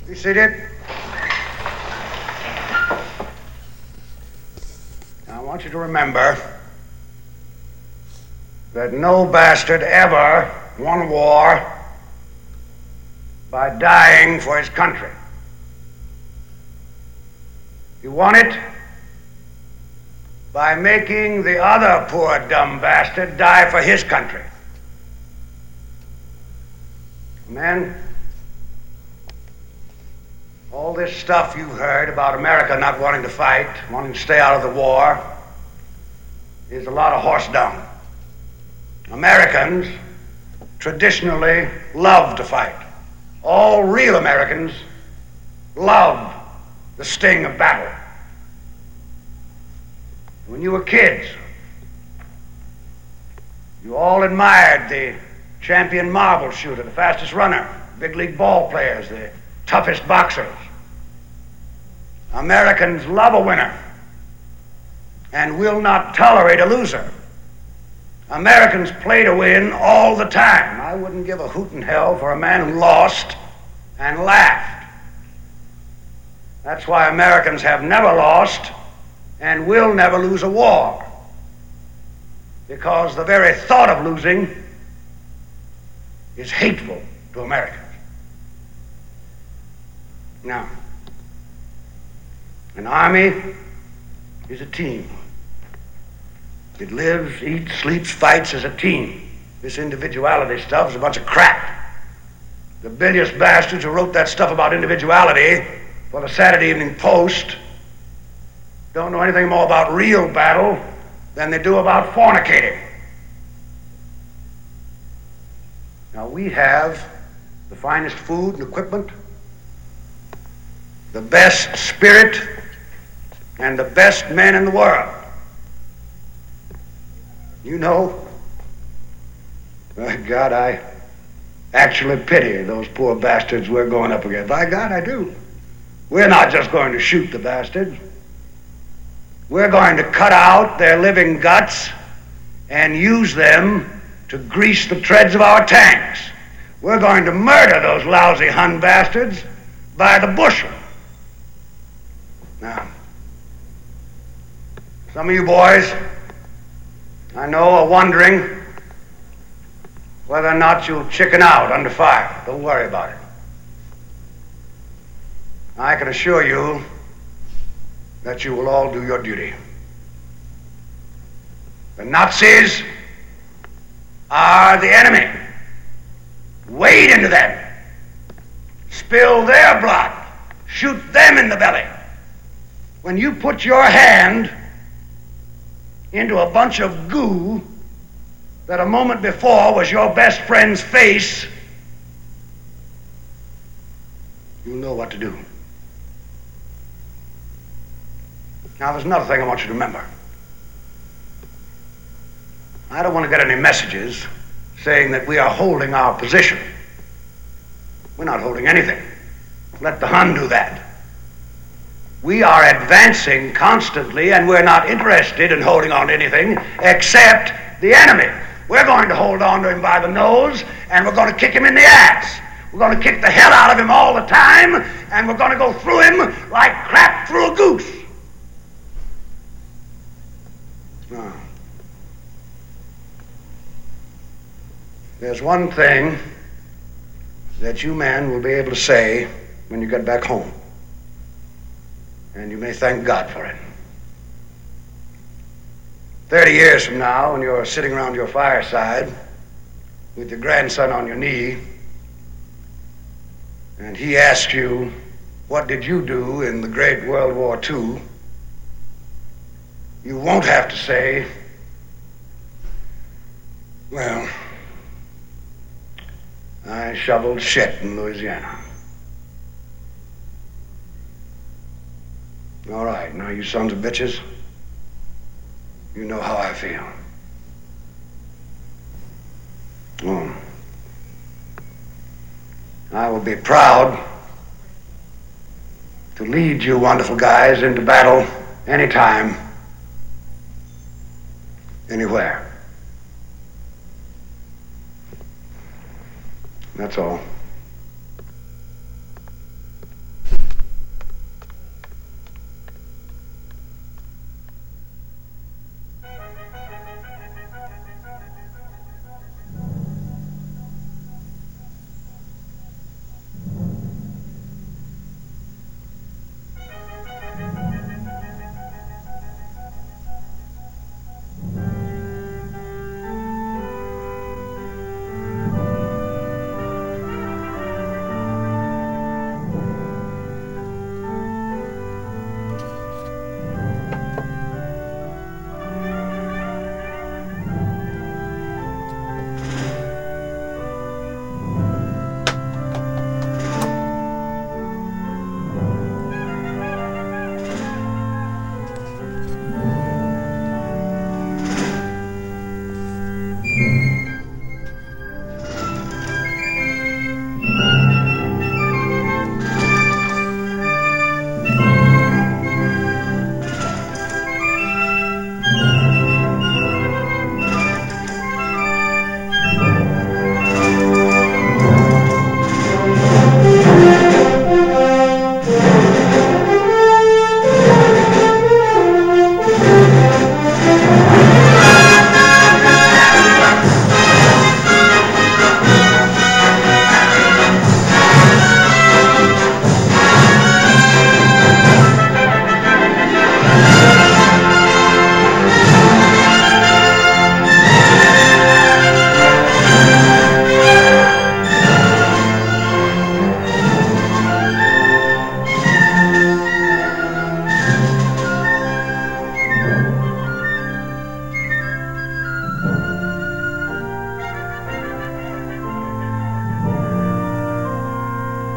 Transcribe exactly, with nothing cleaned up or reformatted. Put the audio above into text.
Be seated. Now, I want you to remember that no bastard ever won a war by dying for his country. He won it by making the other poor dumb bastard die for his country. And then, all this stuff you've heard about America not wanting to fight, wanting to stay out of the war, is a lot of horse dung. Americans traditionally love to fight. All real Americans love the sting of battle. When you were kids, you all admired the champion marble shooter, the fastest runner, big league ball players, the toughest boxers. Americans love a winner and will not tolerate a loser. Americans play to win all the time. I wouldn't give a hoot in hell for a man who lost and laughed. That's why Americans have never lost and will never lose a war, because the very thought of losing is hateful to Americans. Now, an army is a team. It lives, eats, sleeps, fights as a team. This individuality stuff is a bunch of crap. The bilious bastards who wrote that stuff about individuality for the Saturday Evening Post don't know anything more about real battle than they do about fornicating. Now, we have the finest food and equipment, the best spirit, and the best men in the world. You know, by God, I actually pity those poor bastards we're going up against. By God, I do. We're not just going to shoot the bastards. We're going to cut out their living guts and use them to grease the treads of our tanks. We're going to murder those lousy Hun bastards by the bushel. Now, some of you boys, I know, are wondering whether or not you'll chicken out under fire. Don't worry about it. I can assure you that you will all do your duty. The Nazis are the enemy. Wade into them. Spill their blood. Shoot them in the belly. When you put your hand into a bunch of goo that a moment before was your best friend's face, you know what to do. Now, there's another thing I want you to remember. I don't want to get any messages saying that we are holding our position. We're not holding anything. Let the Hun do that. We are advancing constantly, and we're not interested in holding on to anything except the enemy. We're going to hold on to him by the nose, and we're going to kick him in the ass. We're going to kick the hell out of him all the time, and we're going to go through him like crap through a goose. Now, there's one thing that you men will be able to say when you get back home, and you may thank God for it. Thirty years from now, when you're sitting around your fireside with your grandson on your knee, and he asks you, what did you do in the great World War Two? You won't have to say, well, I shoveled shit in Louisiana. All right, now you sons of bitches, you know how I feel. Oh. I will be proud to lead you wonderful guys into battle anytime, anywhere. That's all.